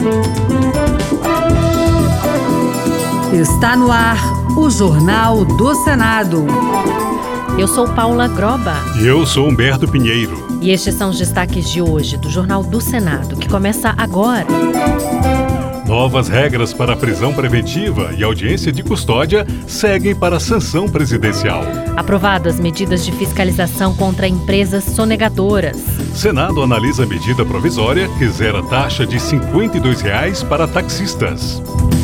Está no ar o Jornal do Senado. Eu sou Paula Groba. E eu sou Humberto Pinheiro. E estes são os destaques de hoje do Jornal do Senado, que começa agora. Novas regras para a prisão preventiva e audiência de custódia seguem para a sanção presidencial. Aprovadas medidas de fiscalização contra empresas sonegadoras. Senado analisa medida provisória que zera taxa de R$ 52 para taxistas.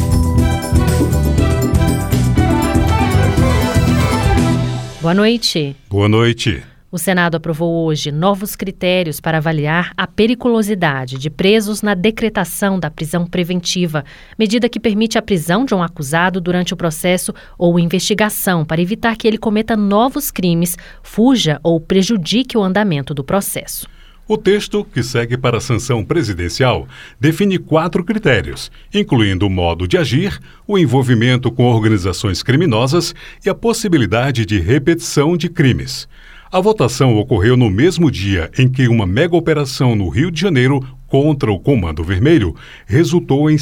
Boa noite. Boa noite. O Senado aprovou hoje novos critérios para avaliar a periculosidade de presos na decretação da prisão preventiva, medida que permite a prisão de um acusado durante o processo ou investigação para evitar que ele cometa novos crimes, fuja ou prejudique o andamento do processo. O texto, que segue para a sanção presidencial, define 4 critérios, incluindo o modo de agir, o envolvimento com organizações criminosas e a possibilidade de repetição de crimes. A votação ocorreu no mesmo dia em que uma mega-operação no Rio de Janeiro contra o Comando Vermelho resultou em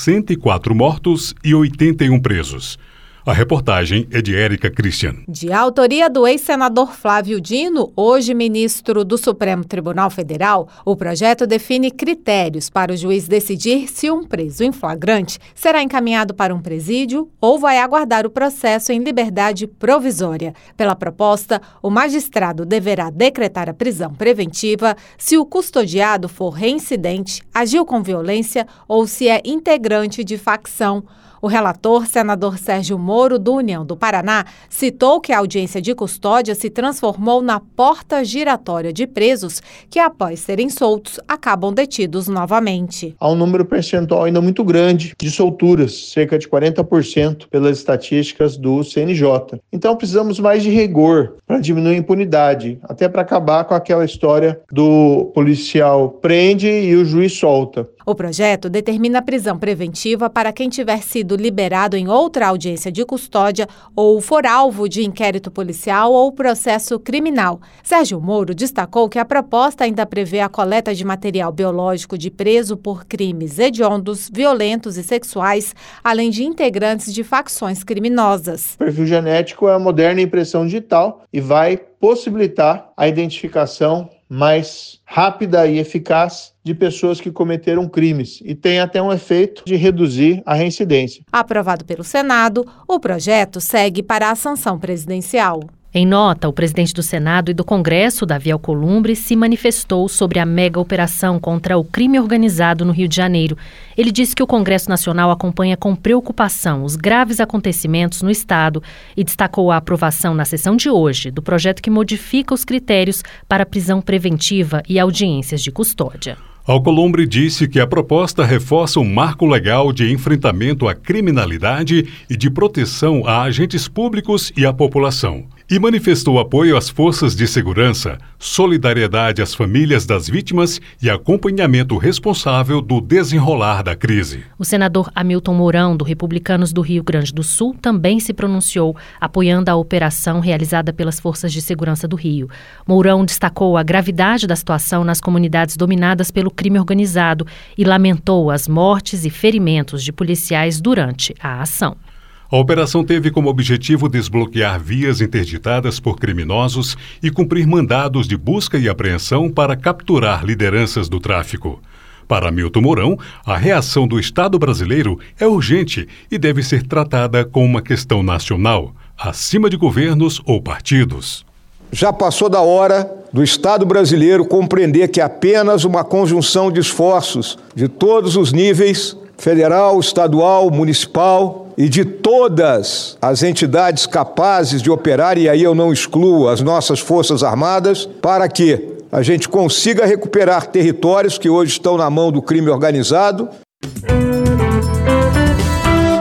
64 mortos e 81 presos. A reportagem é de Érica Christian. De autoria do ex-senador Flávio Dino, hoje ministro do Supremo Tribunal Federal, o projeto define critérios para o juiz decidir se um preso em flagrante será encaminhado para um presídio ou vai aguardar o processo em liberdade provisória. Pela proposta, o magistrado deverá decretar a prisão preventiva se o custodiado for reincidente, agiu com violência ou se é integrante de facção. O relator, senador Sérgio Moro, do União do Paraná, citou que a audiência de custódia se transformou na porta giratória de presos que, após serem soltos, acabam detidos novamente. Há um número percentual ainda muito grande de solturas, cerca de 40% pelas estatísticas do CNJ. Então precisamos mais de rigor para diminuir a impunidade, até para acabar com aquela história do policial prende e o juiz solta. O projeto determina a prisão preventiva para quem tiver sido liberado em outra audiência de custódia ou for alvo de inquérito policial ou processo criminal. Sérgio Moro destacou que a proposta ainda prevê a coleta de material biológico de preso por crimes hediondos, violentos e sexuais, além de integrantes de facções criminosas. O perfil genético é a moderna impressão digital e vai possibilitar a identificação mais rápida e eficaz de pessoas que cometeram crimes e tem até um efeito de reduzir a reincidência. Aprovado pelo Senado, o projeto segue para a sanção presidencial. Em nota, o presidente do Senado e do Congresso, Davi Alcolumbre, se manifestou sobre a mega-operação contra o crime organizado no Rio de Janeiro. Ele disse que o Congresso Nacional acompanha com preocupação os graves acontecimentos no Estado e destacou a aprovação na sessão de hoje do projeto que modifica os critérios para prisão preventiva e audiências de custódia. Alcolumbre disse que a proposta reforça um marco legal de enfrentamento à criminalidade e de proteção a agentes públicos e à população. E manifestou apoio às forças de segurança, solidariedade às famílias das vítimas e acompanhamento responsável do desenrolar da crise. O senador Hamilton Mourão, do Republicanos do Rio Grande do Sul, também se pronunciou, apoiando a operação realizada pelas forças de segurança do Rio. Mourão destacou a gravidade da situação nas comunidades dominadas pelo crime organizado e lamentou as mortes e ferimentos de policiais durante a ação. A operação teve como objetivo desbloquear vias interditadas por criminosos e cumprir mandados de busca e apreensão para capturar lideranças do tráfico. Para Hamilton Mourão, a reação do Estado brasileiro é urgente e deve ser tratada como uma questão nacional, acima de governos ou partidos. Já passou da hora do Estado brasileiro compreender que apenas uma conjunção de esforços de todos os níveis, federal, estadual, municipal e de todas as entidades capazes de operar, e aí eu não excluo as nossas Forças Armadas, para que a gente consiga recuperar territórios que hoje estão na mão do crime organizado.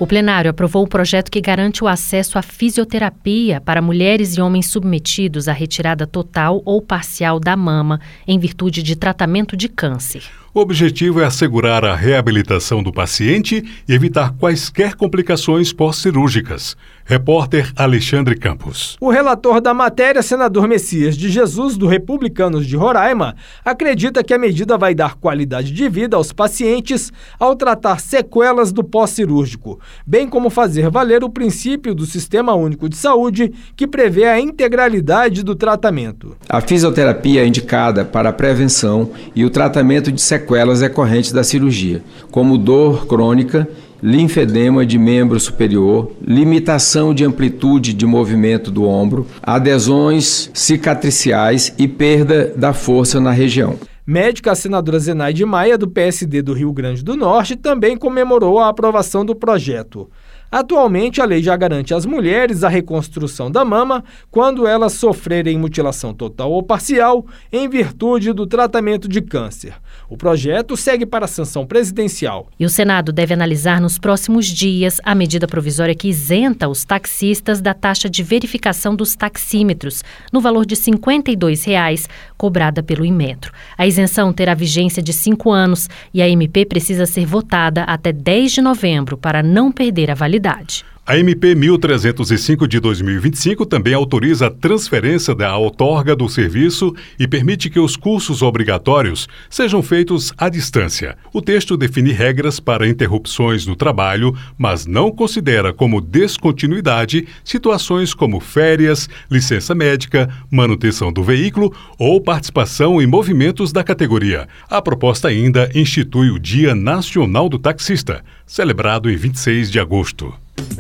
O plenário aprovou o projeto que garante o acesso à fisioterapia para mulheres e homens submetidos à retirada total ou parcial da mama em virtude de tratamento de câncer. O objetivo é assegurar a reabilitação do paciente e evitar quaisquer complicações pós-cirúrgicas. Repórter Alexandre Campos. O relator da matéria, senador Messias de Jesus, do Republicanos de Roraima, acredita que a medida vai dar qualidade de vida aos pacientes ao tratar sequelas do pós-cirúrgico, bem como fazer valer o princípio do Sistema Único de Saúde, que prevê a integralidade do tratamento. A fisioterapia é indicada para a prevenção e o tratamento de sequelas decorrentes da cirurgia, como dor crônica, linfedema de membro superior, limitação de amplitude de movimento do ombro, adesões cicatriciais e perda da força na região. Médica, a senadora Zenaide Maia, do PSD do Rio Grande do Norte, também comemorou a aprovação do projeto. Atualmente, a lei já garante às mulheres a reconstrução da mama quando elas sofrerem mutilação total ou parcial em virtude do tratamento de câncer. O projeto segue para a sanção presidencial. E o Senado deve analisar nos próximos dias a medida provisória que isenta os taxistas da taxa de verificação dos taxímetros, no valor de R$ 52,00, cobrada pelo Inmetro. A isenção terá vigência de 5 anos e a MP precisa ser votada até 10 de novembro para não perder a validade. A MP 1305 de 2025 também autoriza a transferência da outorga do serviço e permite que os cursos obrigatórios sejam feitos à distância. O texto define regras para interrupções no trabalho, mas não considera como descontinuidade situações como férias, licença médica, manutenção do veículo ou participação em movimentos da categoria. A proposta ainda institui o Dia Nacional do Taxista, celebrado em 26 de agosto.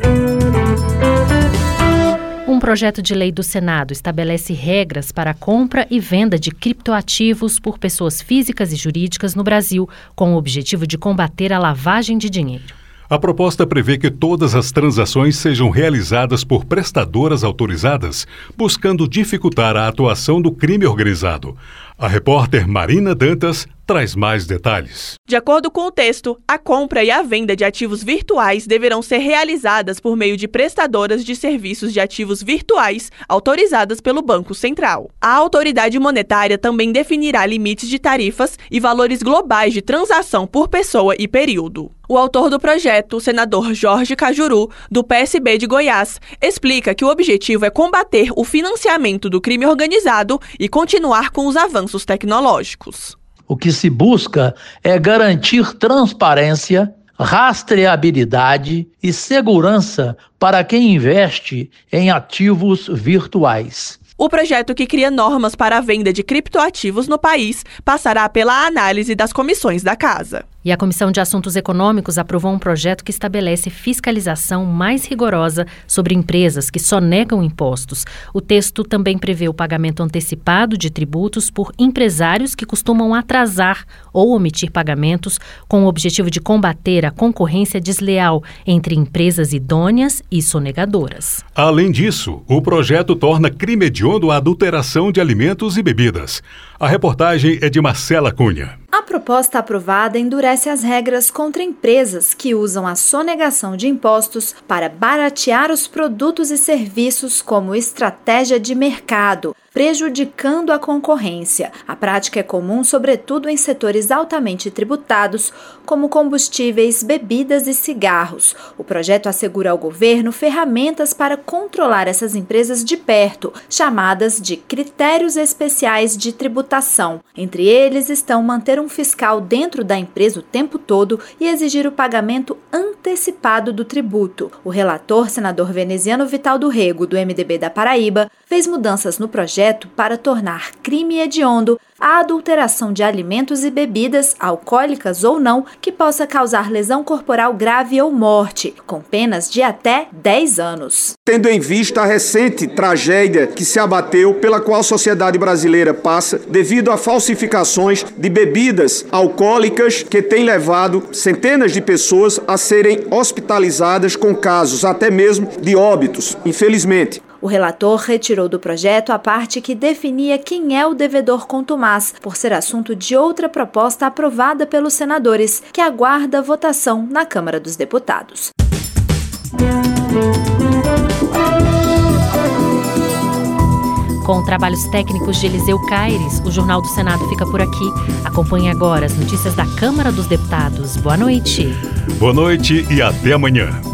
Um projeto de lei do Senado estabelece regras para a compra e venda de criptoativos por pessoas físicas e jurídicas no Brasil, com o objetivo de combater a lavagem de dinheiro. A proposta prevê que todas as transações sejam realizadas por prestadoras autorizadas, buscando dificultar a atuação do crime organizado. A repórter Marina Dantas traz mais detalhes. De acordo com o texto, a compra e a venda de ativos virtuais deverão ser realizadas por meio de prestadoras de serviços de ativos virtuais autorizadas pelo Banco Central. A autoridade monetária também definirá limites de tarifas e valores globais de transação por pessoa e período. O autor do projeto, o senador Jorge Cajuru, do PSB de Goiás, explica que o objetivo é combater o financiamento do crime organizado e continuar com os avanços tecnológicos. O que se busca é garantir transparência, rastreabilidade e segurança para quem investe em ativos virtuais. O projeto, que cria normas para a venda de criptoativos no país, passará pela análise das comissões da Casa. E a Comissão de Assuntos Econômicos aprovou um projeto que estabelece fiscalização mais rigorosa sobre empresas que sonegam impostos. O texto também prevê o pagamento antecipado de tributos por empresários que costumam atrasar ou omitir pagamentos, com o objetivo de combater a concorrência desleal entre empresas idôneas e sonegadoras. Além disso, o projeto torna crime hediondo a adulteração de alimentos e bebidas. A reportagem é de Marcela Cunha. A proposta aprovada endurece as regras contra empresas que usam a sonegação de impostos para baratear os produtos e serviços como estratégia de mercado, prejudicando a concorrência. A prática é comum, sobretudo em setores altamente tributados, como combustíveis, bebidas e cigarros. O projeto assegura ao governo ferramentas para controlar essas empresas de perto, chamadas de critérios especiais de tributação. Entre eles estão manter um fiscal dentro da empresa o tempo todo e exigir o pagamento antecipado do tributo. O relator, senador veneziano Vital do Rego, do MDB da Paraíba, fez mudanças no projeto para tornar crime hediondo a adulteração de alimentos e bebidas, alcoólicas ou não, que possa causar lesão corporal grave ou morte, com penas de até 10 anos. Tendo em vista a recente tragédia que se abateu, pela qual a sociedade brasileira passa, devido a falsificações de bebidas alcoólicas que tem levado centenas de pessoas a serem hospitalizadas com casos até mesmo de óbitos, infelizmente. O relator retirou do projeto a parte que definia quem é o devedor contumaz, por ser assunto de outra proposta aprovada pelos senadores, que aguarda votação na Câmara dos Deputados. Com trabalhos técnicos de Eliseu Caires, o Jornal do Senado fica por aqui. Acompanhe agora as notícias da Câmara dos Deputados. Boa noite. Boa noite e até amanhã.